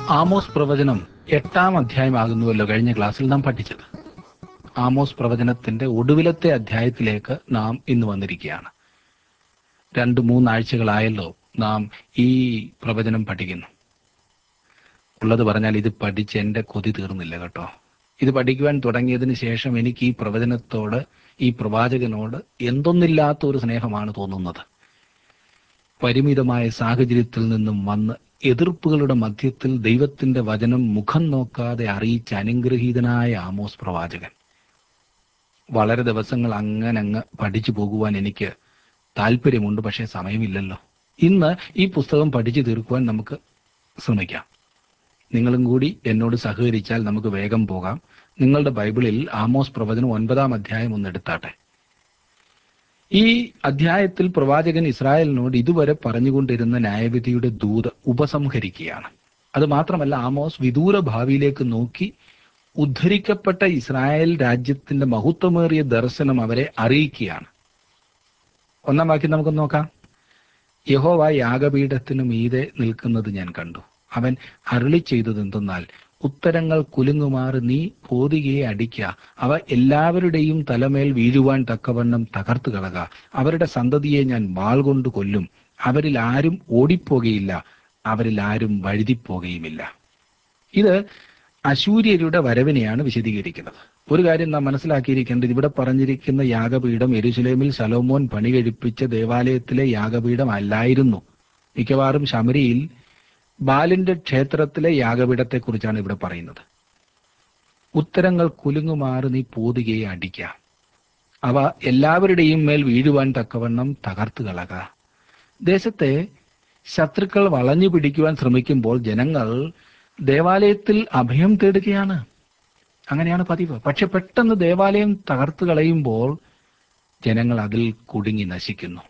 Amos പ്രവചനം 8-ാം അധ്യായമാകുന്നുവല്ലോ കഴിഞ്ഞ ക്ലാസ്സിൽ നാം പഠിച്ചത്. ആമോസ് പ്രവചനത്തിന്റെ ഒടുവിലത്തെ അധ്യായത്തിലേക്ക് നാം ഇന്ന് വന്നിരിക്കുകയാണ്. 2-3 ആഴ്ചകളായല്ലോ നാം ഈ പ്രവചനം പഠിക്കുന്നു. ഉള്ളത് പറഞ്ഞാൽ ഇത് പഠിച്ച് എൻ്റെ കൊതി തീർന്നില്ല കേട്ടോ. ഇത് പഠിക്കുവാൻ തുടങ്ങിയതിന് ശേഷം എനിക്ക് ഈ പ്രവചനത്തോട്, ഈ പ്രവാചകനോട് എന്തൊന്നില്ലാത്ത ഒരു സ്നേഹമാണ് തോന്നുന്നത്. പരിമിതമായ സാഹചര്യത്തിൽ നിന്നും വന്ന് എതിർപ്പുകളുടെ മധ്യത്തിൽ ദൈവത്തിന്റെ വചനം മുഖം നോക്കാതെ അറിയിച്ച അനുഗ്രഹീതനായ ആമോസ് പ്രവാചകൻ. വളരെ ദിവസങ്ങൾ അങ്ങ് പഠിച്ചു പോകുവാൻ എനിക്ക് താല്പര്യമുണ്ട്, പക്ഷേ സമയമില്ലല്ലോ. ഇന്ന് ഈ പുസ്തകം പഠിച്ചു തീർക്കുവാൻ നമുക്ക് ശ്രമിക്കാം. നിങ്ങളും കൂടി എന്നോട് സഹകരിച്ചാൽ നമുക്ക് വേഗം പോകാം. നിങ്ങളുടെ ബൈബിളിൽ ആമോസ് പ്രവചനം 9-ാം അധ്യായം ഒന്ന് എടുത്താട്ടെ. ഈ അധ്യായത്തിൽ പ്രവാചകൻ ഇസ്രായേലിനോട് ഇതുവരെ പറഞ്ഞുകൊണ്ടിരുന്ന ന്യായവിധിയുടെ ദൂത് ഉപസംഹരിക്കുകയാണ്. അത് മാത്രമല്ല, ആമോസ് വിദൂര ഭാവിയിലേക്ക് നോക്കി ഉദ്ധരിക്കപ്പെട്ട ഇസ്രായേൽ രാജ്യത്തിന്റെ മഹത്വമേറിയ ദർശനം അവരെ അറിയിക്കുകയാണ്. 1-ാം വാക്യം നമുക്ക് നോക്കാം. യഹോവ യാഗപീഠത്തിനു മീതെ നിൽക്കുന്നത് ഞാൻ കണ്ടു. അവൻ അരുളി ചെയ്തത് എന്തെന്നാൽ, ഉത്തരങ്ങൾ കുലുങ്ങുമാറ് നീ പോതികയെ അടിക്ക, അവ എല്ലാവരുടെയും തലമേൽ വീഴുവാൻ തക്കവണ്ണം തകർത്തു കളക. അവരുടെ സന്തതിയെ ഞാൻ വാൾ കൊണ്ട് കൊല്ലും. അവരിൽ ആരും ഓടിപ്പോകയില്ല, അവരിൽ ആരും വഴുതിപ്പോകയുമില്ല. ഇത് അശൂര്യരുടെ വരവിനെയാണ് വിശദീകരിക്കുന്നത്. ഒരു കാര്യം നാം മനസ്സിലാക്കിയിരിക്കേണ്ടത്, ഇവിടെ പറഞ്ഞിരിക്കുന്ന യാഗപീഠം യെരൂശലേമിൽ ശലോമോൻ പണി കഴിപ്പിച്ച ദേവാലയത്തിലെ യാഗപീഠം അല്ലായിരുന്നു. മിക്കവാറും ശമരിയിൽ ബാലിന്റെ ക്ഷേത്രത്തിലെ യാഗപീഠത്തെ കുറിച്ചാണ് ഇവിടെ പറയുന്നത്. ഉത്തരങ്ങൾ കുലുങ്ങുമാറ് നീ പോതികയെ അടിക്ക, അവ എല്ലാവരുടെയും മേൽ വീഴുവാൻ തക്കവണ്ണം തകർത്തു കളക. ദേശത്തെ ശത്രുക്കൾ വളഞ്ഞു പിടിക്കുവാൻ ശ്രമിക്കുമ്പോൾ ജനങ്ങൾ ദേവാലയത്തിൽ അഭയം തേടുകയാണ്. അങ്ങനെയാണ് പതിവ്. പക്ഷെ പെട്ടെന്ന് ദേവാലയം തകർത്തു കളയുമ്പോൾ ജനങ്ങൾ അതിൽ കുടുങ്ങി നശിക്കുന്നു.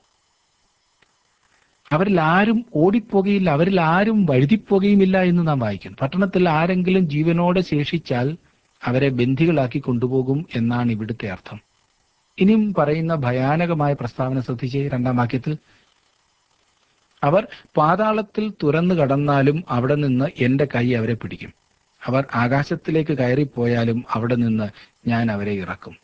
അവരിൽ ആരും ഓടിപ്പോകയില്ല, അവരിൽ ആരും വഴുതിപ്പോകയുമില്ല എന്ന് നാം വായിക്കുന്നു. പട്ടണത്തിൽ ആരെങ്കിലും ജീവനോടെ ശേഷിച്ചാൽ അവരെ ബന്ദികളാക്കി കൊണ്ടുപോകും എന്നാണ് ഇവിടുത്തെ അർത്ഥം. ഇനിയും പറയുന്ന ഭയാനകമായ പ്രസ്താവന ശ്രദ്ധിച്ചേ. 2-ാം വാക്യത്തിൽ, അവർ പാതാളത്തിൽ തുരന്നു കടന്നാലും അവിടെ നിന്ന് എൻ്റെ കൈ അവരെ പിടിക്കും. അവർ ആകാശത്തിലേക്ക് കയറിപ്പോയാലും അവിടെ നിന്ന് ഞാൻ അവരെ ഇറക്കും.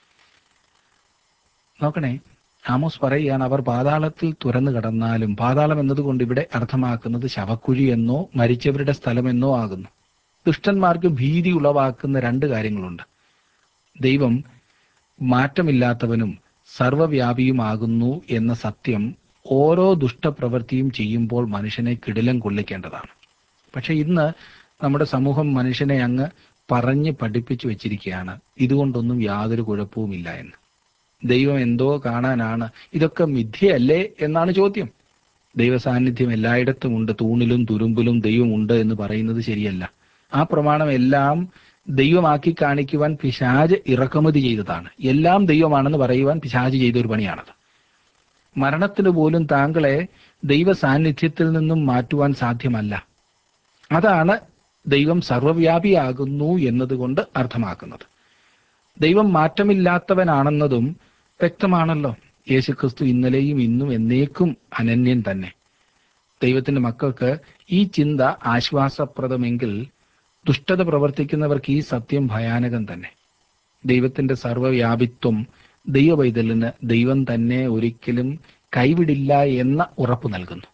നോക്കണേ, ആമോസ് പറയുകയാണ്, അവർ പാതാളത്തിൽ തുരന്നു കടന്നാലും. പാതാളം എന്നതുകൊണ്ട് ഇവിടെ അർത്ഥമാക്കുന്നത് ശവക്കുഴി എന്നോ മരിച്ചവരുടെ സ്ഥലമെന്നോ ആകുന്നു. ദുഷ്ടന്മാർക്ക് ഭീതി ഉളവാക്കുന്ന 2 കാര്യങ്ങളുണ്ട്. ദൈവം മാറ്റമില്ലാത്തവനും സർവ്വവ്യാപിയുമാകുന്നു എന്ന സത്യം ഓരോ ദുഷ്ടപ്രവൃത്തിയും ചെയ്യുമ്പോൾ മനുഷ്യനെ കിടിലം കൊള്ളിക്കേണ്ടതാണ്. പക്ഷെ ഇന്ന് നമ്മുടെ സമൂഹം മനുഷ്യനെ അങ്ങ് പറഞ്ഞ് പഠിപ്പിച്ചു വെച്ചിരിക്കുകയാണ്, ഇതുകൊണ്ടൊന്നും യാതൊരു കുഴപ്പവുമില്ല എന്ന്. ദൈവം എന്തോ കാണാനാണ്, ഇതൊക്കെ മിഥ്യയല്ലേ എന്നാണ് ചോദ്യം. ദൈവ സാന്നിധ്യം എല്ലായിടത്തും ഉണ്ട്. തൂണിലും തുരുമ്പിലും ദൈവമുണ്ട് എന്ന് പറയുന്നത് ശരിയല്ല. ആ പ്രമാണം എല്ലാം ദൈവമാക്കി കാണിക്കുവാൻ പിശാച് ഇറക്കുമതി ചെയ്തതാണ്. എല്ലാം ദൈവമാണെന്ന് പറയുവാൻ പിശാച് ചെയ്തൊരു പണിയാണത്. മരണത്തിന് പോലും താങ്കളെ ദൈവ സാന്നിധ്യത്തിൽ നിന്നും മാറ്റുവാൻ സാധ്യമല്ല. അതാണ് ദൈവം സർവ്വവ്യാപിയാകുന്നു എന്നതുകൊണ്ട് അർത്ഥമാക്കുന്നത്. ദൈവം മാറ്റമില്ലാത്തവനാണെന്നതും വ്യക്തമാണല്ലോ. യേശുക്രിസ്തു ഇന്നലെയും ഇന്നും എന്നേക്കും അനന്യൻ തന്നെ. ദൈവത്തിന്റെ മക്കൾക്ക് ഈ ചിന്ത ആശ്വാസപ്രദമെങ്കിൽ ദുഷ്ടത പ്രവർത്തിക്കുന്നവർക്ക് ഈ സത്യം ഭയാനകം തന്നെ. ദൈവത്തിന്റെ സർവ്വവ്യാപിത്വം ദൈവപൈതലിന് ദൈവം തന്നെ ഒരിക്കലും കൈവിടില്ല എന്ന ഉറപ്പ് നൽകുന്നു.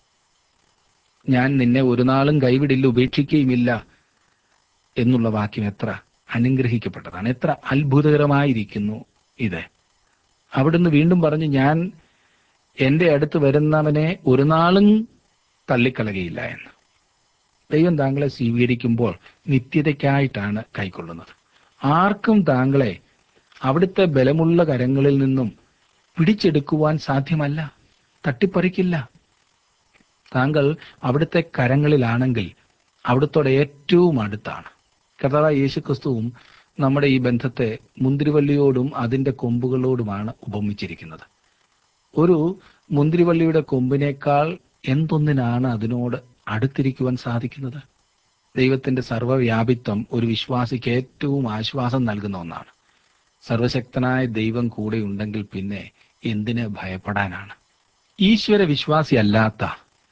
ഞാൻ നിന്നെ ഒരു നാളും കൈവിടില്ല, ഉപേക്ഷിക്കുകയുമില്ല എന്നുള്ള വാക്യം എത്ര അനുഗ്രഹിക്കപ്പെട്ടതാണ്, എത്ര അത്ഭുതകരമായിരിക്കുന്നു ഇത്. അവിടുന്ന് വീണ്ടും പറഞ്ഞു, ഞാൻ എൻ്റെ അടുത്ത് വരുന്നവനെ ഒരു നാളും തള്ളിക്കളകയില്ല എന്ന്. ദൈവം താങ്കളെ സ്വീകരിക്കുമ്പോൾ നിത്യതയ്ക്കായിട്ടാണ് കൈക്കൊള്ളുന്നത്. ആർക്കും താങ്കളെ അവിടുത്തെ ബലമുള്ള കരങ്ങളിൽ നിന്നും പിടിച്ചെടുക്കുവാൻ സാധ്യമല്ല, തട്ടിപ്പറിക്കില്ല. താങ്കൾ അവിടുത്തെ കരങ്ങളിലാണെങ്കിൽ അവിടുത്തോടെ ഏറ്റവും അടുത്താണ്. കർത്താവായ യേശുക്രിസ്തുവും നമ്മുടെ ഈ ബന്ധത്തെ മുന്തിരിവള്ളിയോടും അതിൻ്റെ കൊമ്പുകളോടുമാണ് ഉപമിച്ചിരിക്കുന്നത്. ഒരു മുന്തിരിവള്ളിയുടെ കൊമ്പിനേക്കാൾ എന്തൊന്നിനാണ് അതിനോട് അടുത്തിരിക്കുവാൻ സാധിക്കുന്നത്? ദൈവത്തിന്റെ സർവ്വവ്യാപിത്വം ഒരു വിശ്വാസിക്ക് ഏറ്റവും ആശ്വാസം നൽകുന്ന ഒന്നാണ്. സർവശക്തനായ ദൈവം കൂടെ ഉണ്ടെങ്കിൽ പിന്നെ എന്തിന് ഭയപ്പെടാനാണ്? ഈശ്വര വിശ്വാസി അല്ലാത്ത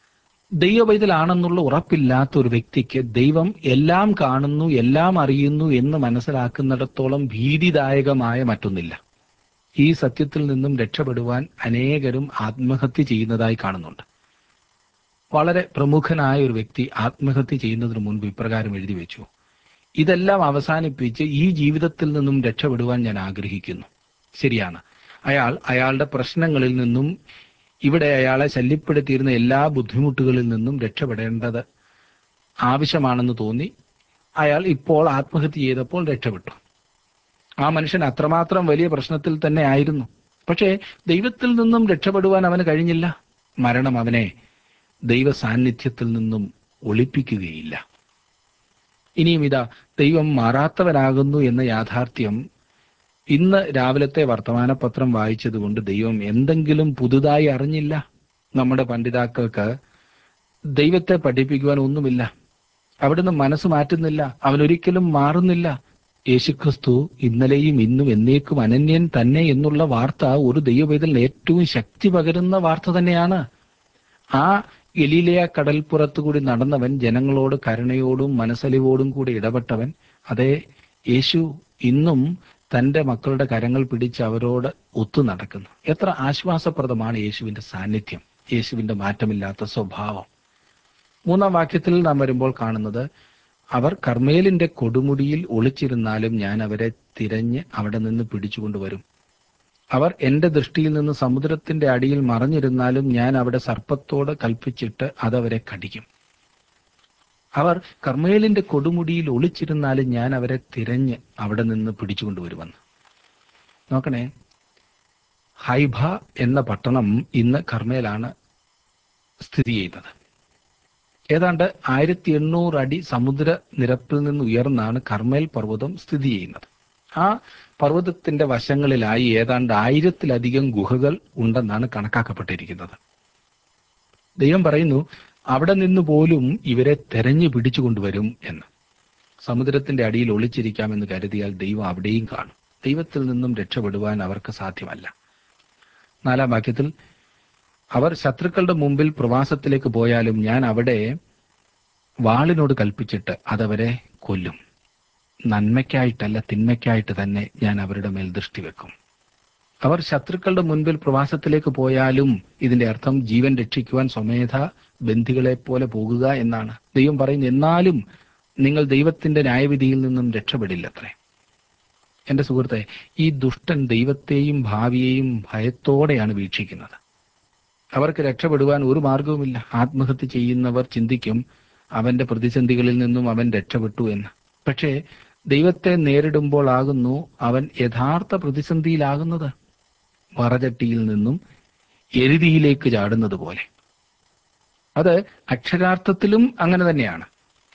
ദൈവപൈതലാണെന്നുള്ള ഉറപ്പില്ലാത്ത ഒരു വ്യക്തിക്ക് ദൈവം എല്ലാം കാണുന്നു, എല്ലാം അറിയുന്നു എന്ന് മനസ്സിലാക്കുന്നിടത്തോളം ഭീതിദായകമായ മറ്റൊന്നില്ല. ഈ സത്യത്തിൽ നിന്നും രക്ഷപ്പെടുവാൻ അനേകരും ആത്മഹത്യ ചെയ്യുന്നതായി കാണുന്നുണ്ട്. വളരെ പ്രമുഖനായ ഒരു വ്യക്തി ആത്മഹത്യ ചെയ്യുന്നതിന് മുൻപ് ഇപ്രകാരം എഴുതി വെച്ചു: ഇതെല്ലാം അവസാനിപ്പിച്ച് ഈ ജീവിതത്തിൽ നിന്നും രക്ഷപ്പെടുവാൻ ഞാൻ ആഗ്രഹിക്കുന്നു. ശരിയാണ്, അയാളുടെ പ്രശ്നങ്ങളിൽ നിന്നും, ഇവിടെ അയാളെ ശല്യപ്പെടുത്തിയിരുന്ന എല്ലാ ബുദ്ധിമുട്ടുകളിൽ നിന്നും രക്ഷപ്പെടേണ്ടത് ആവശ്യമാണെന്ന് തോന്നി അയാൾ ഇപ്പോൾ ആത്മഹത്യ ചെയ്തപ്പോൾ രക്ഷപ്പെട്ടു. ആ മനുഷ്യൻ അത്രമാത്രം വലിയ പ്രശ്നത്തിൽ തന്നെ ആയിരുന്നു. പക്ഷേ ദൈവത്തിൽ നിന്നും രക്ഷപ്പെടുവാൻ അവന് കഴിഞ്ഞില്ല. മരണം അവനെ ദൈവ സാന്നിധ്യത്തിൽ നിന്നും ഒളിപ്പിക്കുകയില്ല. ഇനിയും ഇതാ, ദൈവം മാറാത്തവനാകുന്നു എന്ന യാഥാർത്ഥ്യം ഇന്ന് രാവിലത്തെ വർത്തമാനപത്രം വായിച്ചതുകൊണ്ട് ദൈവം എന്തെങ്കിലും പുതുതായി അറിഞ്ഞില്ല. നമ്മുടെ പണ്ഡിതാക്കൾക്ക് ദൈവത്തെ പഠിപ്പിക്കുവാൻ ഒന്നുമില്ല. അവിടുന്ന് മനസ്സ് മാറ്റുന്നില്ല. അവൻ ഒരിക്കലും മാറുന്നില്ല. യേശുക്രിസ്തു ഇന്നലെയും ഇന്നും എന്നേക്കും അനന്യൻ തന്നെ എന്നുള്ള വാർത്ത ഒരു ദൈവവേദന ഏറ്റവും ശക്തി പകരുന്ന വാർത്ത തന്നെയാണ്. ആ ഗലീലയ കടൽപ്പുറത്തു കൂടി നടന്നവൻ, ജനങ്ങളോട് കരുണയോടും മനസ്സലിവോടും കൂടി ഇടപെട്ടവൻ, അതേ യേശു ഇന്നും തൻ്റെ മക്കളുടെ കരങ്ങൾ പിടിച്ച് അവരോട് ഒത്തു നടക്കുന്നു. എത്ര ആശ്വാസപ്രദമാണ് യേശുവിൻ്റെ സാന്നിധ്യം, യേശുവിൻ്റെ മാറ്റമില്ലാത്ത സ്വഭാവം. 3-ാം വാക്യത്തിൽ നാം വരുമ്പോൾ കാണുന്നത്, അവർ കർമ്മേലിന്റെ കൊടുമുടിയിൽ ഒളിച്ചിരുന്നാലും ഞാൻ അവരെ തിരഞ്ഞ് അവിടെ നിന്ന് പിടിച്ചുകൊണ്ടുവരും. അവർ എന്റെ ദൃഷ്ടിയിൽ നിന്ന് സമുദ്രത്തിന്റെ അടിയിൽ മറഞ്ഞിരുന്നാലും ഞാൻ അവിടെ സർപ്പത്തോട് കൽപ്പിച്ചിട്ട് അതവരെ കടിക്കും. അവർ കർമ്മേലിന്റെ കൊടുമുടിയിൽ ഒളിച്ചിരുന്നാലും ഞാൻ അവരെ തിരഞ്ഞ് അവിടെ നിന്ന് പിടിച്ചുകൊണ്ടുവരുമെന്ന്. നോക്കണേ, ഹൈഭ എന്ന പട്ടണം ഇന്ന് കർമ്മേലാണ് സ്ഥിതി ചെയ്യുന്നത്. ഏതാണ്ട് 1800 അടി സമുദ്ര നിരപ്പിൽ നിന്ന് ഉയർന്നാണ് കർമ്മേൽ പർവ്വതം സ്ഥിതി ചെയ്യുന്നത്. ആ പർവ്വതത്തിന്റെ വശങ്ങളിലായി ഏതാണ്ട് 1000-ലധികം ഗുഹകൾ ഉണ്ടെന്നാണ് കണക്കാക്കപ്പെട്ടിരിക്കുന്നത്. ദൈവം പറയുന്നു, അവിടെ നിന്ന് പോലും ഇവരെ തെരഞ്ഞു പിടിച്ചു കൊണ്ടുവരും എന്ന്. സമുദ്രത്തിന്റെ അടിയിൽ ഒളിച്ചിരിക്കാമെന്ന് കരുതിയാൽ ദൈവം അവിടെയും കാണും. ദൈവത്തിൽ നിന്നും രക്ഷപ്പെടുവാൻ അവർക്ക് സാധ്യമല്ല. 4-ാം വാക്യത്തിൽ, അവർ ശത്രുക്കളുടെ മുമ്പിൽ പ്രവാസത്തിലേക്ക് പോയാലും ഞാൻ അവിടെ വാളിനോട് കൽപ്പിച്ചിട്ട് അതവരെ കൊല്ലും. നന്മയ്ക്കായിട്ടല്ല, തിന്മയ്ക്കായിട്ട് തന്നെ ഞാൻ അവരുടെ മേൽ ദൃഷ്ടി വെക്കും. അവർ ശത്രുക്കളുടെ മുൻപിൽ പ്രവാസത്തിലേക്ക് പോയാലും ഇതിന്റെ അർത്ഥം ജീവൻ രക്ഷിക്കുവാൻ സ്വമേധ ബന്ധികളെ പോലെ പോകുക എന്നാണ്. ദൈവം പറയുന്നു, എന്നാലും നിങ്ങൾ ദൈവത്തിന്റെ ന്യായവിധിയിൽ നിന്നും രക്ഷപ്പെടില്ലത്രേ. എന്റെ സുഹൃത്തെ, ഈ ദുഷ്ടൻ ദൈവത്തെയും ഭാവിയെയും ഭയത്തോടെയാണ് വീക്ഷിക്കുന്നത്. അവർക്ക് രക്ഷപ്പെടുവാൻ ഒരു മാർഗവുമില്ല. ആത്മഹത്യ ചെയ്യുന്നവർ ചിന്തിക്കും, അവന്റെ പ്രതിസന്ധികളിൽ നിന്നും അവൻ രക്ഷപ്പെട്ടു എന്ന്. പക്ഷേ ദൈവത്തെ നേരിടുമ്പോൾ ആകുന്നു അവൻ യഥാർത്ഥ പ്രതിസന്ധിയിലാകുന്നത്. വറചട്ടിയിൽ നിന്നും എരുതിയിലേക്ക് ചാടുന്നത് പോലെ. അത് അക്ഷരാർത്ഥത്തിലും അങ്ങനെ തന്നെയാണ്.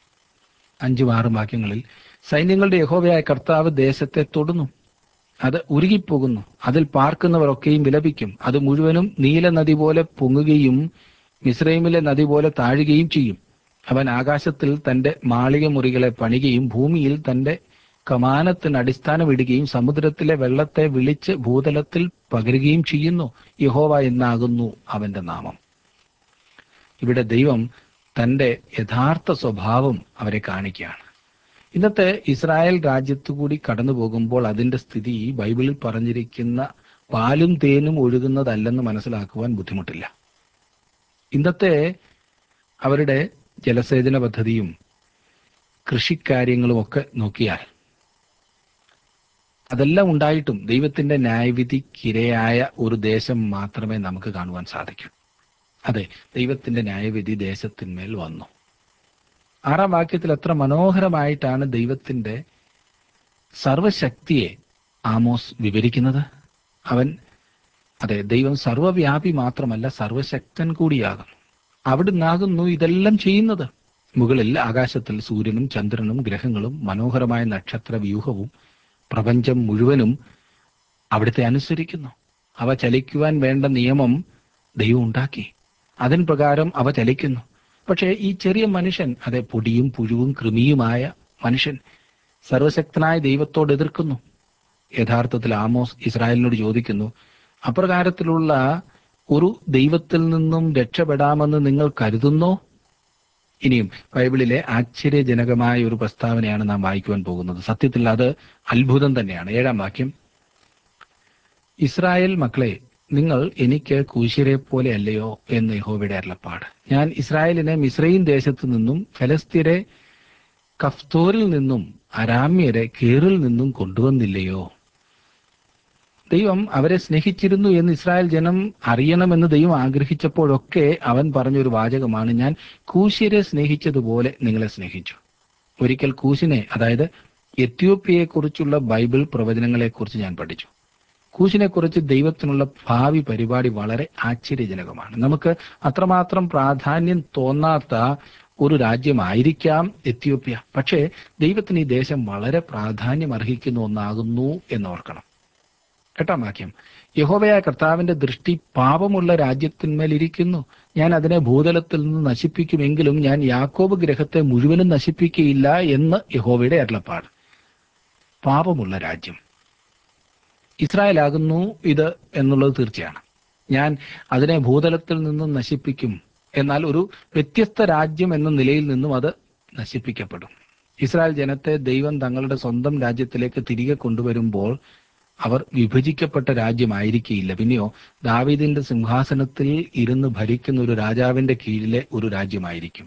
5-6 വാക്യങ്ങളിൽ, സൈന്യങ്ങളുടെ യഹോവയായ കർത്താവ് ദേശത്തെ തൊടുന്നു, അത് ഉരുകിപ്പോകുന്നു, അതിൽ പാർക്കുന്നവരൊക്കെയും വിലപിക്കും, അത് മുഴുവനും നീല നദി പോലെ പൊങ്ങുകയും മിസ്രൈമിലെ നദി പോലെ താഴുകയും ചെയ്യും. അവൻ ആകാശത്തിൽ തന്റെ മാളിക മുറികളെ പണികയും ഭൂമിയിൽ തന്റെ കമാനത്തിന് അടിസ്ഥാനമിടുകയും സമുദ്രത്തിലെ വെള്ളത്തെ വിളിച്ച് ഭൂതലത്തിൽ പകരുകയും ചെയ്യുന്നു. യഹോവ എന്നാകുന്നു അവന്റെ നാമം. ഇവിടെ ദൈവം തന്റെ യഥാർത്ഥ സ്വഭാവം അവരെ കാണിക്കുകയാണ്. ഇന്നത്തെ ഇസ്രായേൽ രാജ്യത്തുകൂടി കടന്നു പോകുമ്പോൾ അതിന്റെ സ്ഥിതി ബൈബിളിൽ പറഞ്ഞിരിക്കുന്ന പാലും തേനും ഒഴുകുന്നതല്ലെന്ന് മനസ്സിലാക്കുവാൻ ബുദ്ധിമുട്ടില്ല. ഇന്നത്തെ അവരുടെ ജലസേചന പദ്ധതിയും കൃഷിക്കാര്യങ്ങളും ഒക്കെ നോക്കിയാൽ അതെല്ലാം ഉണ്ടായിട്ടും ദൈവത്തിന്റെ ന്യായവിധിക്കിരയായ ഒരു ദേശം മാത്രമേ നമുക്ക് കാണുവാൻ സാധിക്കൂ. അതെ, ദൈവത്തിന്റെ ന്യായവിധി ദേശത്തിന്മേൽ വന്നു. 6-ാം വാക്യത്തിൽ എത്ര മനോഹരമായിട്ടാണ് ദൈവത്തിന്റെ സർവശക്തിയെ ആമോസ് വിവരിക്കുന്നത്. ദൈവം സർവവ്യാപി മാത്രമല്ല, സർവശക്തൻ കൂടിയാകുന്നു. അവിടുന്നാകുന്നു ഇതെല്ലാം ചെയ്യുന്നത്. മുകളിൽ ആകാശത്തിൽ സൂര്യനും ചന്ദ്രനും ഗ്രഹങ്ങളും മനോഹരമായ നക്ഷത്ര വ്യൂഹവും പ്രപഞ്ചം മുഴുവനും അവിടുത്തെ അനുസരിക്കുന്നു. അവ ചലിക്കുവാൻ വേണ്ട നിയമം ദൈവം ഉണ്ടാക്കി, അതിൻ പ്രകാരം അവ ചലിക്കുന്നു. പക്ഷേ ഈ ചെറിയ മനുഷ്യൻ, പൊടിയും പുഴുവും കൃമിയുമായ മനുഷ്യൻ സർവശക്തനായ ദൈവത്തോട് എതിർക്കുന്നു. യഥാർത്ഥത്തിൽ ആമോസ് ഇസ്രായേലിനോട് ചോദിക്കുന്നു, അപ്രകാരത്തിലുള്ള ഒരു ദൈവത്തിൽ നിന്നും രക്ഷപ്പെടാമെന്ന് നിങ്ങൾ കരുതുന്നോ? ഇനിയും ബൈബിളിലെ ആശ്ചര്യജനകമായ ഒരു പ്രസ്താവനയാണ് നാം വായിക്കുവാൻ പോകുന്നത്. സത്യത്തിൽ അത് അത്ഭുതം തന്നെയാണ്. 7-ാം വാക്യം, ഇസ്രായേൽ മക്കളെ, നിങ്ങൾ എനിക്ക് കൂശ്യരെ പോലെ അല്ലയോ എന്ന് യഹോവയുടെ അരുളപ്പാട്. ഞാൻ ഇസ്രായേലിനെ മിസ്രയീം ദേശത്തു നിന്നും ഫെലിസ്ത്യരെ കഫ്തോരിൽ നിന്നും അരാമ്യരെ കേറിൽ നിന്നും കൊണ്ടുവന്നില്ലയോ? ദൈവം അവരെ സ്നേഹിച്ചിരുന്നു എന്ന് ഇസ്രായേൽ ജനം അറിയണമെന്ന് ദൈവം ആഗ്രഹിച്ചപ്പോഴൊക്കെ അവൻ പറഞ്ഞൊരു വാചകമാണ്, ഞാൻ കൂശ്യരെ സ്നേഹിച്ചതുപോലെ നിങ്ങളെ സ്നേഹിച്ചു. ഒരിക്കൽ കൂശിനെ, അതായത് എത്യോപ്യയെ കുറിച്ചുള്ള ബൈബിൾ പ്രവചനങ്ങളെക്കുറിച്ച് ഞാൻ പഠിച്ചു. കൂശിനെ കുറിച്ച് ദൈവത്തിനുള്ള ഭാവി പരിപാടി വളരെ ആശ്ചര്യജനകമാണ്. നമുക്ക് അത്രമാത്രം പ്രാധാന്യം തോന്നാത്ത ഒരു രാജ്യമായിരിക്കാം എത്യോപ്യ. പക്ഷേ ദൈവത്തിന് ഈ ദേശം വളരെ പ്രാധാന്യം അർഹിക്കുന്ന ഒന്നാകുന്നു എന്നോർക്കണം. 8-ാം വാക്യം, യഹോവയായ കർത്താവിന്റെ ദൃഷ്ടി പാപമുള്ള രാജ്യത്തിന്മേൽ ഇരിക്കുന്നു. ഞാൻ അതിനെ ഭൂതലത്തിൽ നിന്ന് നശിപ്പിക്കുമെങ്കിലും ഞാൻ യാക്കോബ് ഗൃഹത്തെ മുഴുവനും നശിപ്പിക്കുകയില്ല എന്ന് യഹോവയുടെ അരുളപ്പാട്. പാപമുള്ള രാജ്യം ഇസ്രായേലാകുന്നു ഇത് എന്നുള്ളത് തീർച്ചയാണ്. ഞാൻ അതിനെ ഭൂതലത്തിൽ നിന്നും നശിപ്പിക്കും. എന്നാൽ ഒരു വ്യത്യസ്ത രാജ്യം എന്ന നിലയിൽ നിന്നും അത് നശിപ്പിക്കപ്പെടും. ഇസ്രായേൽ ജനത്തെ ദൈവം തങ്ങളുടെ സ്വന്തം രാജ്യത്തിലേക്ക് തിരികെ കൊണ്ടുവരുമ്പോൾ അവർ വിഭജിക്കപ്പെട്ട രാജ്യമായിരിക്കില്ല. പിന്നെയോ ദാവീദിന്റെ സിംഹാസനത്തിൽ ഇരുന്ന് ഭരിക്കുന്ന ഒരു രാജാവിന്റെ കീഴിലെ ഒരു രാജ്യമായിരിക്കും.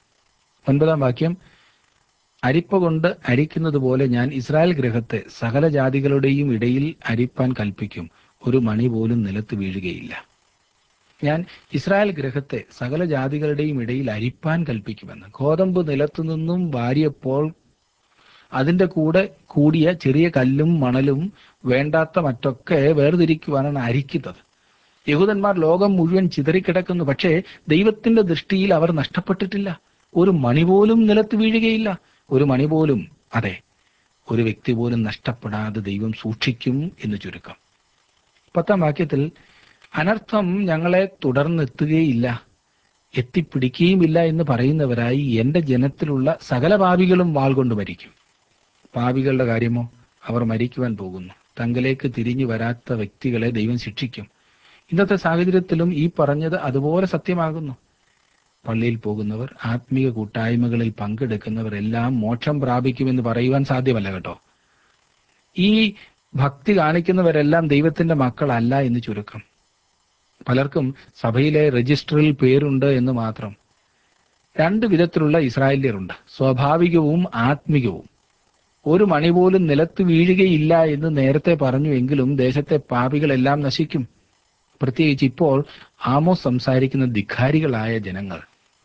9-ാം വാക്യം, അരിപ്പ കൊണ്ട് അരിക്കുന്നത് പോലെ ഞാൻ ഇസ്രായേൽ ഗൃഹത്തെ സകല ജാതികളുടെയും ഇടയിൽ അരിപ്പാൻ കൽപ്പിക്കും, ഒരു മണി പോലും നിലത്ത് വീഴുകയില്ല. ഞാൻ ഇസ്രായേൽ ഗൃഹത്തെ സകല ജാതികളുടെയും ഇടയിൽ അരിപ്പാൻ കൽപ്പിക്കുമെന്ന്. ഗോതമ്പ് നിലത്തു നിന്നും വാരിയപ്പോൾ അതിന്റെ കൂടെ കൂടിയ ചെറിയ കല്ലും മണലും വേണ്ടാത്ത മറ്റൊക്കെ വേർതിരിക്കുവാനാണ് അരിക്കുന്നത്. യഹൂദന്മാർ ലോകം മുഴുവൻ ചിതറിക്കിടക്കുന്നു. പക്ഷേ ദൈവത്തിന്റെ ദൃഷ്ടിയിൽ അവർ നഷ്ടപ്പെട്ടിട്ടില്ല. ഒരു മണി പോലും നിലത്ത് വീഴുകയില്ല. ഒരു മണി പോലും, അതെ, ഒരു വ്യക്തി പോലും നഷ്ടപ്പെടാതെ ദൈവം സൂക്ഷിക്കും എന്ന് ചുരുക്കം. 10-ാം വാക്യത്തിൽ, അനർത്ഥം ഞങ്ങളെ തുടർന്നെത്തുകയില്ല, എത്തിപ്പിടിക്കുകയുമില്ല എന്ന് പറയുന്നവരായി എന്റെ ജനത്തിലുള്ള സകല പാപികളും വാൾ കൊണ്ട് മരിക്കും. പാപികളുടെ കാര്യമോ, അവർ മരിക്കുവാൻ പോകുന്നു. തങ്കലേക്ക് തിരിഞ്ഞു വരാത്ത വ്യക്തികളെ ദൈവം ശിക്ഷിക്കും. ഇന്നത്തെ സാഹചര്യത്തിലും ഈ പറഞ്ഞത് അതുപോലെ സത്യമാകുന്നു. പള്ളിയിൽ പോകുന്നവർ, ആത്മീയ കൂട്ടായ്മകളിൽ പങ്കെടുക്കുന്നവർ എല്ലാം മോക്ഷം പ്രാപിക്കുമെന്ന് പറയുവാൻ സാധ്യമല്ല കേട്ടോ. ഈ ഭക്തി കാണിക്കുന്നവരെല്ലാം ദൈവത്തിന്റെ മക്കളല്ല എന്ന് ചുരുക്കം. പലർക്കും സഭയിലെ രജിസ്റ്ററിൽ പേരുണ്ട് എന്ന് മാത്രം. 2 വിധത്തിലുള്ള ഇസ്രായേല്യരുണ്ട്, സ്വാഭാവികവും ആത്മികവും. ഒരു മണി പോലും നിലത്ത് വീഴുകയില്ല എന്ന് നേരത്തെ പറഞ്ഞു എങ്കിലും ദേശത്തെ പാപികളെല്ലാം നശിക്കും. പ്രത്യേകിച്ച് ഇപ്പോൾ ആമോസ് സംസാരിക്കുന്ന ധിക്കാരികളായ ജനങ്ങൾ.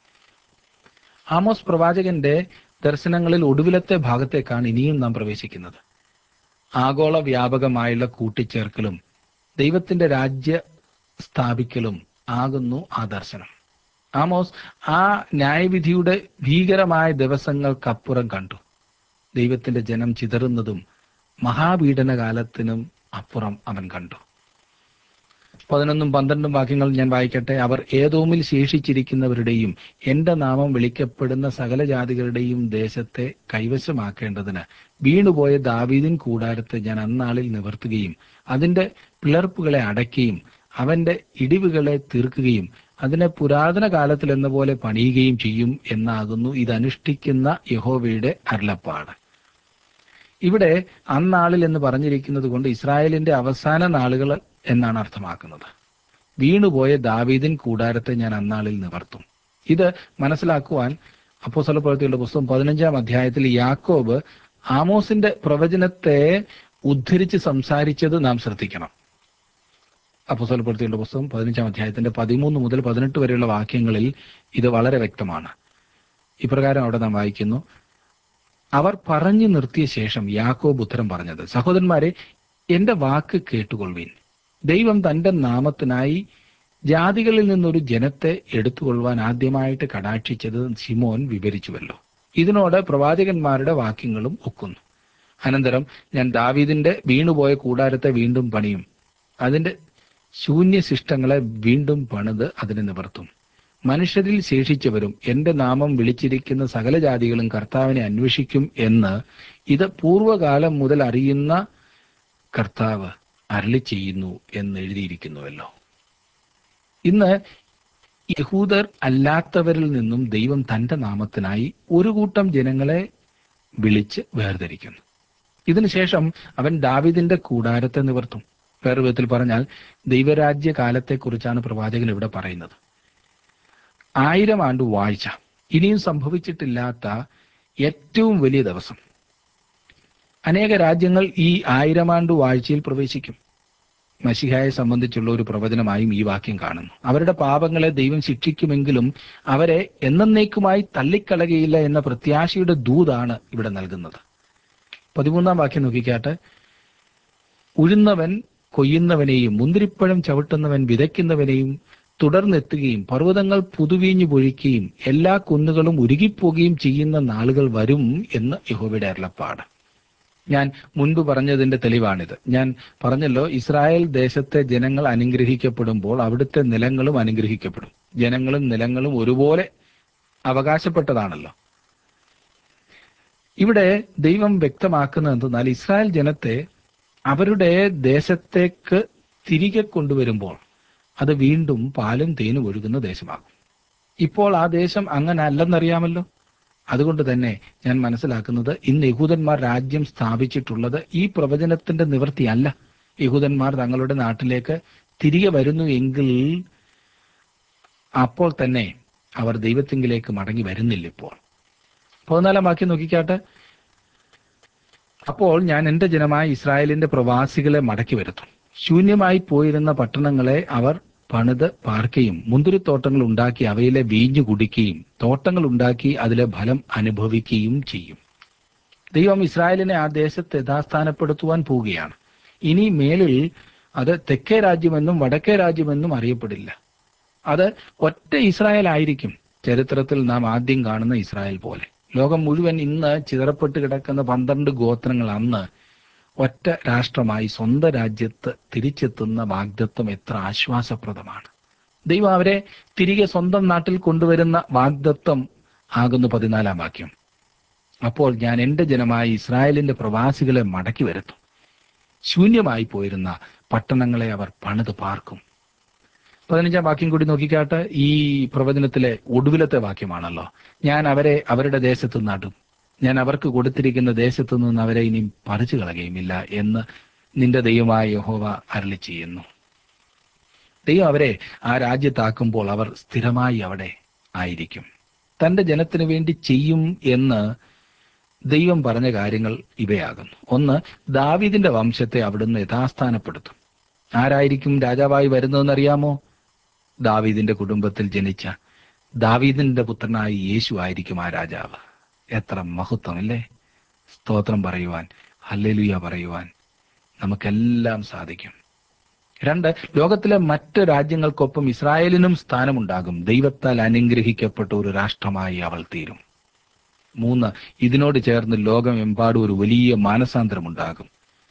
ആമോസ് പ്രവാചകന്റെ ദർശനങ്ങളിൽ ഒടുവിലത്തെ ഭാഗത്തേക്കാണ് ഇനിയും നാം പ്രവേശിക്കുന്നത്. ആഗോള വ്യാപകമായുള്ള കൂട്ടിച്ചേർക്കലും ദൈവത്തിന്റെ രാജ്യ സ്ഥാപിക്കലും ആകുന്നു ആ ദർശനം. ആമോസ് ആ ന്യായവിധിയുടെ ഭീകരമായ ദിവസങ്ങൾക്കപ്പുറം കണ്ടു. ദൈവത്തിന്റെ ജനം ചിതറുന്നതും മഹാപീഡന കാലത്തിനും അപ്പുറം അവൻ കണ്ടു. 11ഉം 12ഉം വാക്യങ്ങൾ ഞാൻ വായിക്കട്ടെ. അവർ ഏദോമിൽ ശേഷിച്ചിരിക്കുന്നവരുടെയും എന്റെ നാമം വിളിക്കപ്പെടുന്ന സകല ജാതികളുടെയും ദേശത്തെ കൈവശമാക്കേണ്ടതിന് വീണുപോയ ദാവീദിൻ കൂടാരത്തെ ഞാൻ അന്നാളിൽ നിവർത്തുകയും അതിന്റെ പിളർപ്പുകളെ അടയ്ക്കുകയും അവന്റെ ഇടിവുകളെ തീർക്കുകയും അതിനെ പുരാതന കാലത്തിൽ എന്ന പോലെ പണിയുകയും ചെയ്യും എന്നാകുന്നു ഇതനുഷ്ഠിക്കുന്ന യഹോവയുടെ അരുളപ്പാട്. ഇവിടെ അന്നാളിൽ എന്ന് പറഞ്ഞിരിക്കുന്നത് കൊണ്ട് ഇസ്രായേലിന്റെ അവസാന നാളുകൾ എന്നാണ് അർത്ഥമാക്കുന്നത്. വീണുപോയ ദാവീദിൻ കൂടാരത്തെ ഞാൻ അന്നാളിൽ നിവർത്തും. ഇത് മനസ്സിലാക്കുവാൻ അപ്പോസ്തലപ്രവൃത്തികളുടെ പുസ്തകം 15-ാം അധ്യായത്തിൽ യാക്കോബ് ആമോസിന്റെ പ്രവചനത്തെ ഉദ്ധരിച്ച് സംസാരിച്ചത് നാം ശ്രദ്ധിക്കണം. അപ്പോസ്തലപ്രവൃത്തികളുടെ പുസ്തകം 15-ാം അധ്യായത്തിന്റെ 13 മുതൽ 18 വരെയുള്ള വാക്യങ്ങളിൽ ഇത് വളരെ വ്യക്തമാണ്. ഇപ്രകാരം അവിടെ നാം വായിക്കുന്നു: അവർ പറഞ്ഞു നിർത്തിയ ശേഷം യാക്കോബ് ഉത്തരം പറഞ്ഞത്, സഹോദരന്മാരെ, എന്റെ വാക്ക് കേട്ടുകൊള്ളുവിൻ. ദൈവം തന്റെ നാമത്തിനായി ജാതികളിൽ നിന്നൊരു ജനത്തെ എടുത്തുകൊള്ളുവാൻ ആദ്യമായിട്ട് കടാക്ഷിച്ചത് ശിമോൻ വിവരിച്ചുവല്ലോ. ഇതിനോട് പ്രവാചകന്മാരുടെ വാക്യങ്ങളും ഒക്കുന്നു. അനന്തരം ഞാൻ ദാവീദിന്റെ വീണുപോയ കൂടാരത്തെ വീണ്ടും പണിയും, അതിന്റെ ശൂന്യശിഷ്ടങ്ങളെ വീണ്ടും പണിത് അതിനെ നിവർത്തും. മനുഷ്യരിൽ ശേഷിച്ചവരും എന്റെ നാമം വിളിച്ചിരിക്കുന്ന സകല ജാതികളും കർത്താവിനെ അന്വേഷിക്കും എന്ന് ഇത് പൂർവ്വകാലം മുതൽ അറിയുന്ന കർത്താവ് അരുളി ചെയ്യുന്നു എന്ന് എഴുതിയിരിക്കുന്നുവല്ലോ. ഇന്ന് യഹൂദർ അല്ലാത്തവരിൽ നിന്നും ദൈവം തന്റെ നാമത്തിനായി ഒരു കൂട്ടം ജനങ്ങളെ വിളിച്ച് വേർതിരിക്കുന്നു. ഇതിനുശേഷം അവൻ ദാവീദിന്റെ കൂടാരത്തെ നിവർത്തും. വേറെ വിധത്തിൽ പറഞ്ഞാൽ ദൈവരാജ്യ കാലത്തെക്കുറിച്ചാണ് പ്രവാചകൻ ഇവിടെ പറയുന്നത്. 1000 ആണ്ട് വാഴ്ച, ഇനിയും സംഭവിച്ചിട്ടില്ലാത്ത ഏറ്റവും വലിയ ദിവസം. അനേക രാജ്യങ്ങൾ ഈ 1000 ആണ്ട് വാഴ്ചയിൽ പ്രവേശിക്കും. മശിഹായെ സംബന്ധിച്ചുള്ള ഒരു പ്രവചനമായും ഈ വാക്യം കാണുന്നു. അവരുടെ പാപങ്ങളെ ദൈവം ശിക്ഷിക്കുമെങ്കിലും അവരെ എന്നേക്കുമായി തള്ളിക്കളകയില്ല എന്ന പ്രത്യാശയുടെ ദൂതാണ് ഇവിടെ നൽകുന്നത്. 13-ാം വാക്യം നോക്കിക്കാട്ടെ. ഉഴുന്നവൻ കൊയ്യുന്നവനെയും മുന്തിരിപ്പഴം ചവിട്ടുന്നവൻ വിതയ്ക്കുന്നവനെയും തുടർന്നെത്തുകയും പർവ്വതങ്ങൾ പുതുവീഞ്ഞു പൊഴിക്കുകയും എല്ലാ കുന്നുകളും ഉരുകിപ്പോകുകയും ചെയ്യുന്ന നാളുകൾ വരും എന്ന് യഹോവയുടെ അരുളപ്പാട്. ഞാൻ മുൻപ് പറഞ്ഞതിന്റെ തെളിവാണിത്. ഞാൻ പറഞ്ഞല്ലോ, ഇസ്രായേൽ ദേശത്തെ ജനങ്ങൾ അനുഗ്രഹിക്കപ്പെടുമ്പോൾ അവിടുത്തെ നിലങ്ങളും അനുഗ്രഹിക്കപ്പെടും. ജനങ്ങളും നിലങ്ങളും ഒരുപോലെ അവകാശപ്പെട്ടതാണല്ലോ. ഇവിടെ ദൈവം വ്യക്തമാക്കുന്നത് എന്തെന്നാൽ, ഇസ്രായേൽ ജനത്തെ അവരുടെ ദേശത്തേക്ക് തിരികെ കൊണ്ടുവരുമ്പോൾ അത് വീണ്ടും പാലും തേനും ഒഴുകുന്ന ദേശമാകും. ഇപ്പോൾ ആ ദേശം അങ്ങനെ അല്ലെന്നറിയാമല്ലോ. അതുകൊണ്ട് തന്നെ ഞാൻ മനസ്സിലാക്കുന്നത് ഇന്ന് യഹൂദന്മാർ രാജ്യം സ്ഥാപിച്ചിട്ടുള്ളത് ഈ പ്രവചനത്തിന്റെ നിവൃത്തിയല്ല. യഹൂദന്മാർ തങ്ങളുടെ നാട്ടിലേക്ക് തിരികെ വരുന്നു എങ്കിൽ അപ്പോൾ തന്നെ അവർ ദൈവത്തിങ്കിലേക്ക് മടങ്ങി വരുന്നില്ല. ഇപ്പോൾ 14-ാം വാക്യം നോക്കിക്കാട്ടെ. അപ്പോൾ ഞാൻ എന്റെ ജനമായ ഇസ്രായേലിന്റെ പ്രവാസികളെ മടക്കി വരുത്തും. ശൂന്യമായി പോയിരുന്ന പട്ടണങ്ങളെ അവർ പണിത് പാർക്കുകയും മുന്തിരിത്തോട്ടങ്ങൾ ഉണ്ടാക്കി അവയിലെ വീഞ്ഞു കുടിക്കുകയും തോട്ടങ്ങൾ ഉണ്ടാക്കി അതിലെ ഫലം അനുഭവിക്കുകയും ചെയ്യും. ദൈവം ഇസ്രായേലിനെ ആ ദേശത്ത് യഥാസ്ഥാനപ്പെടുത്തുവാൻ പോവുകയാണ്. ഇനി മേലിൽ അത് തെക്കേ രാജ്യമെന്നും വടക്കേ രാജ്യമെന്നും അറിയപ്പെടില്ല. അത് ഒറ്റ ഇസ്രായേൽ ആയിരിക്കും. ചരിത്രത്തിൽ നാം ആദ്യം കാണുന്ന ഇസ്രായേൽ പോലെ. ലോകം മുഴുവൻ ഇന്ന് ചിതറപ്പെട്ട് കിടക്കുന്ന 12 ഗോത്രങ്ങൾ അന്ന് ഒറ്റ രാഷ്ട്രമായി സ്വന്തം രാജ്യത്ത് തിരിച്ചെത്തുന്ന വാഗ്ദത്വം എത്ര ആശ്വാസപ്രദമാണ്. ദൈവം അവരെ തിരികെ സ്വന്തം നാട്ടിൽ കൊണ്ടുവരുന്ന വാഗ്ദത്വം ആകുന്നു 14-ാം വാക്യം. അപ്പോൾ ഞാൻ എന്റെ ജനമായ ഇസ്രായേലിന്റെ പ്രവാസികളെ മടക്കി വരുത്തും. ശൂന്യമായി പോയിരുന്ന പട്ടണങ്ങളെ അവർ പണിത് പാർക്കും. 15-ാം വാക്യം കൂടി നോക്കിക്കാട്ടെ. ഈ പ്രവചനത്തിലെ ഒടുവിലത്തെ വാക്യമാണല്ലോ. ഞാൻ അവരെ അവരുടെ ദേശത്ത് നടും, ഞാൻ അവർക്ക് കൊടുത്തിരിക്കുന്ന ദേശത്തു നിന്ന് അവരെ ഇനി പറിച്ചു കളയുകയുമില്ല എന്ന് നിന്റെ ദൈവമായ യഹോവ അരുളി ചെയ്യുന്നു. ദൈവം അവരെ ആ രാജ്യത്താക്കുമ്പോൾ അവർ സ്ഥിരമായി അവിടെ ആയിരിക്കും. തന്റെ ജനത്തിനു വേണ്ടി ചെയ്യും എന്ന് ദൈവം പറഞ്ഞ കാര്യങ്ങൾ ഇവയാകുന്നു. ഒന്ന്, ദാവീദിന്റെ വംശത്തെ അവിടുന്ന് യഥാസ്ഥാനപ്പെടുത്തും. ആരായിരിക്കും രാജാവായി വരുന്നതെന്നറിയാമോ? ദാവീദിന്റെ കുടുംബത്തിൽ ജനിച്ച ദാവീദിന്റെ പുത്രനായ യേശു ആയിരിക്കും ആ രാജാവ്. എത്ര മഹത്വം അല്ലേ! സ്തോത്രം പറയുവാൻ, ഹല്ലേലൂയ പറയുവാൻ നമുക്കെല്ലാം സാധിക്കും. 2, ലോകത്തിലെ മറ്റ് രാജ്യങ്ങൾക്കൊപ്പം ഇസ്രായേലിനും സ്ഥാനമുണ്ടാകും. ദൈവത്താൽ അനുഗ്രഹിക്കപ്പെട്ട ഒരു രാഷ്ട്രമായി അവൾ തീരും. 3, ഇതിനോട് ചേർന്ന് ലോകമെമ്പാടും ഒരു വലിയ മാനസാന്തരമുണ്ടാകും.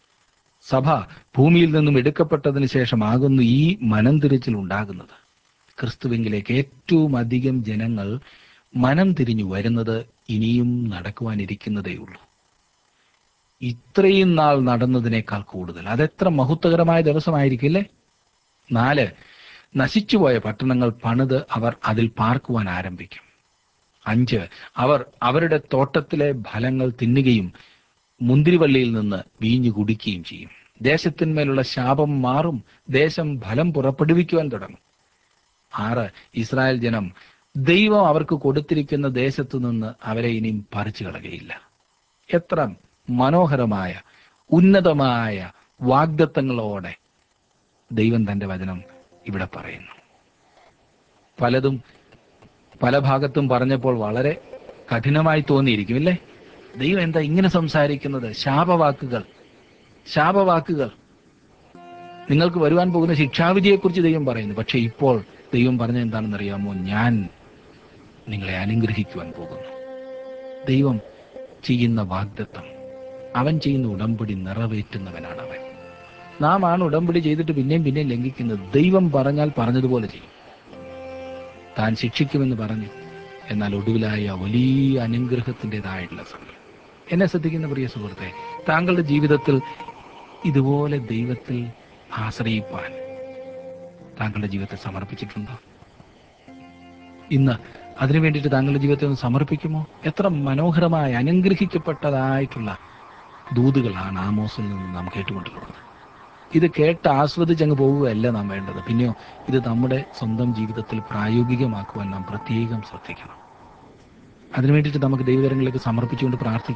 സഭ ഭൂമിയിൽ നിന്നും എടുക്കപ്പെട്ടതിന് ശേഷമാകുന്നു ഈ മനംതിരിച്ചിൽ ഉണ്ടാകുന്നത്. ക്രിസ്തുവിങ്കിലേക്ക് ഏറ്റവും അധികം ജനങ്ങൾ മനം തിരിഞ്ഞു വരുന്നത് ഇനിയും നടക്കുവാനിരിക്കുന്നതേ ഉള്ളൂ. ഇത്രയും നാൾ നടന്നതിനേക്കാൾ കൂടുതൽ. അതെത്ര മഹത്വകരമായ ദിവസമായിരിക്കില്ലേ? 4, നശിച്ചുപോയ പട്ടണങ്ങൾ പണിത് അവർ അതിൽ പാർക്കുവാൻ ആരംഭിക്കും. 5, അവർ അവരുടെ തോട്ടത്തിലെ ഫലങ്ങൾ തിന്നുകയും മുന്തിരിവള്ളിയിൽ നിന്ന് വീഞ്ഞു കുടിക്കുകയും ചെയ്യും. ദേശത്തിന്മേലുള്ള ശാപം മാറും. ദേശം ഫലം പുറപ്പെടുവിക്കുവാൻ തുടങ്ങും. 6, ഇസ്രായേൽ ജനം ദൈവം അവർക്ക് കൊടുത്തിരിക്കുന്ന ദേശത്തു നിന്ന് അവരെ ഇനിയും പറിച്ചു കളയുകയില്ല. എത്ര മനോഹരമായ ഉന്നതമായ വാഗ്ദത്തങ്ങളോടെ ദൈവം തന്റെ വചനം ഇവിടെ പറയുന്നു. പലതും പല ഭാഗത്തും പറഞ്ഞപ്പോൾ വളരെ കഠിനമായി തോന്നിയിരിക്കും ഇല്ലേ? ദൈവം എന്താ ഇങ്ങനെ സംസാരിക്കുന്നത്? ശാപവാക്കുകൾ നിങ്ങൾക്ക് വരുവാൻ പോകുന്ന ശിക്ഷാവിധിയെക്കുറിച്ച് ദൈവം പറയുന്നു. പക്ഷെ ഇപ്പോൾ ദൈവം പറഞ്ഞ എന്താണെന്ന് അറിയാമോ? ഞാൻ നിങ്ങളെ അനുഗ്രഹിക്കുവാൻ പോകുന്നു. ദൈവം ചെയ്യുന്ന വാഗ്ദത്തം, അവൻ ചെയ്യുന്ന ഉടമ്പടി നിറവേറ്റുന്നവനാണ് അവൻ. നാം ആണ് ഉടമ്പടി ചെയ്തിട്ട് പിന്നെയും ലംഘിക്കുന്നത്. ദൈവം പറഞ്ഞാൽ പറഞ്ഞതുപോലെ ചെയ്യും. താൻ ശിക്ഷിക്കുമെന്ന് പറഞ്ഞു, എന്നാൽ ഒടുവിലായ വലിയ അനുഗ്രഹത്തിൻ്റെതായിട്ടുള്ള സമയം. എന്നെ ശ്രദ്ധിക്കുന്ന പ്രിയ സുഹൃത്തെ, താങ്കളുടെ ജീവിതത്തിൽ ഇതുപോലെ ദൈവത്തിൽ ആശ്രയിപ്പാൻ താങ്കളുടെ ജീവിതത്തെ സമർപ്പിച്ചിട്ടുണ്ടോ? ഇന്ന് അതിനു വേണ്ടിയിട്ട് താങ്കളുടെ ജീവിതത്തെ ഒന്ന് സമർപ്പിക്കുമോ? എത്ര മനോഹരമായ അനുഗ്രഹിക്കപ്പെട്ടതായിട്ടുള്ള ദൂതുകളാണ് ആമോസിൽ നിന്ന് നാം കേട്ടുകൊണ്ടിട്ടുള്ളത്. ഇത് കേട്ട് ആസ്വദിച്ചങ്ങ് പോവുകയല്ല നാം വേണ്ടത്. പിന്നെയോ ഇത് നമ്മുടെ സ്വന്തം ജീവിതത്തിൽ പ്രായോഗികമാക്കുവാൻ നാം പ്രത്യേകം ശ്രദ്ധിക്കണം. അതിനു വേണ്ടിയിട്ട് നമുക്ക് ദൈവകരങ്ങളിലേക്ക് സമർപ്പിച്ചുകൊണ്ട് പ്രാർത്ഥിക്കാം.